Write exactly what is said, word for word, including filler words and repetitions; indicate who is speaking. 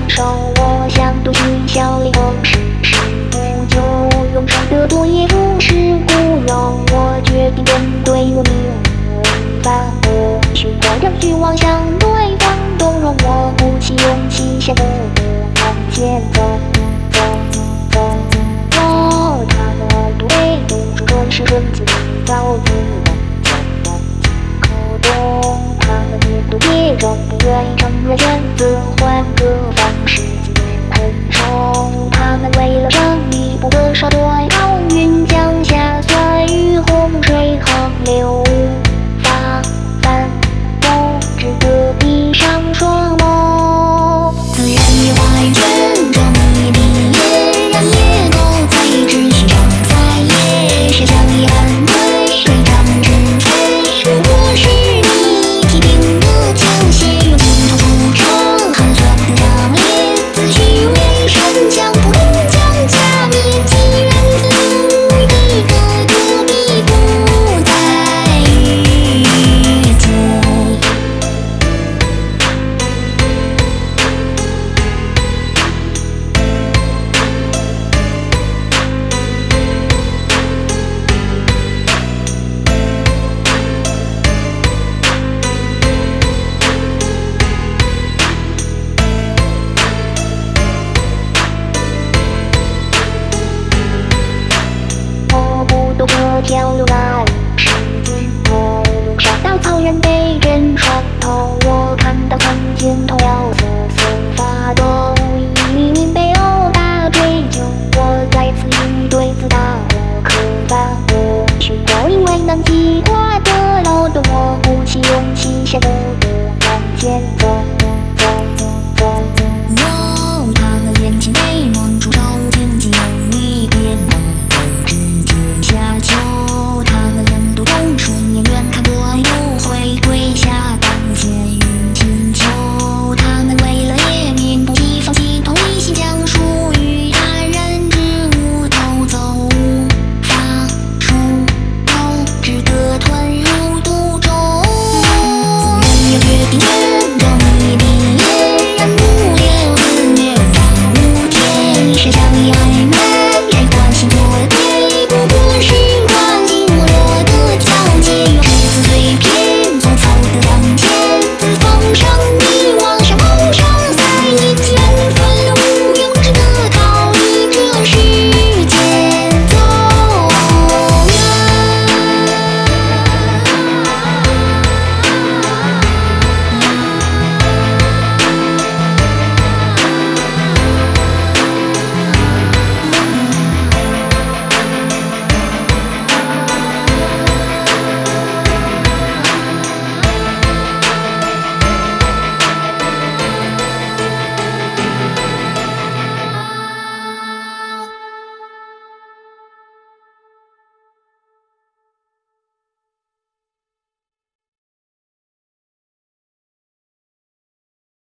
Speaker 1: 少，我想独行笑里往事是不久，永生的多也不是故，让我决定面对我命运反恶，循环着去望向对方，都让我鼓起勇气下步步往前走，走走。我踏了不归路，说转世顺自造自然，走往即可懂。他们也都别让不愿意承认选择换个。